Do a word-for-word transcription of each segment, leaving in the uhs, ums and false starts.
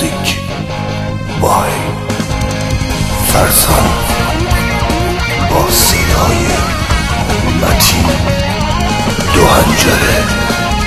موزیک بای فرزان با صدای متین دو هنجره.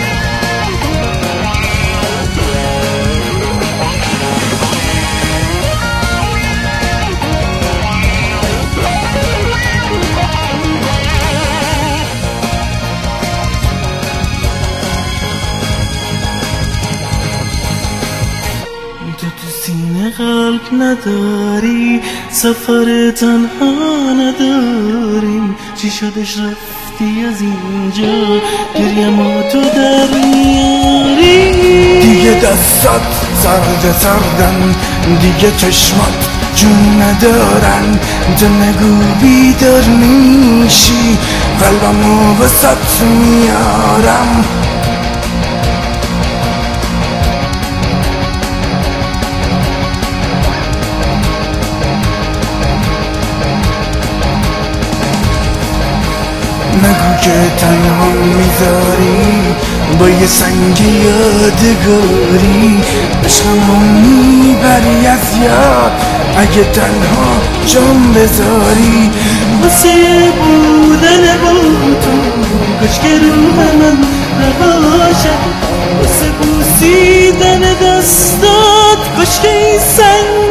تو تو سینه قلب نداری، سفر تنها نداری، چی شدش رفتی از اینجا، گریه ما تو در میاری. دیگه دستات سرد سردن، دیگه چشمات جون ندارن، تو نگو بیدار میشی، قلبمو وسط میارم. نگو که تنها میذاری با یه سنگ یادگاری، عشقمو میبری از یاد اگه تنها جام بذاری. واسه بودن با تو کاش که روح من نباشه، واسه بوسیدن دستات کاش که این سنگ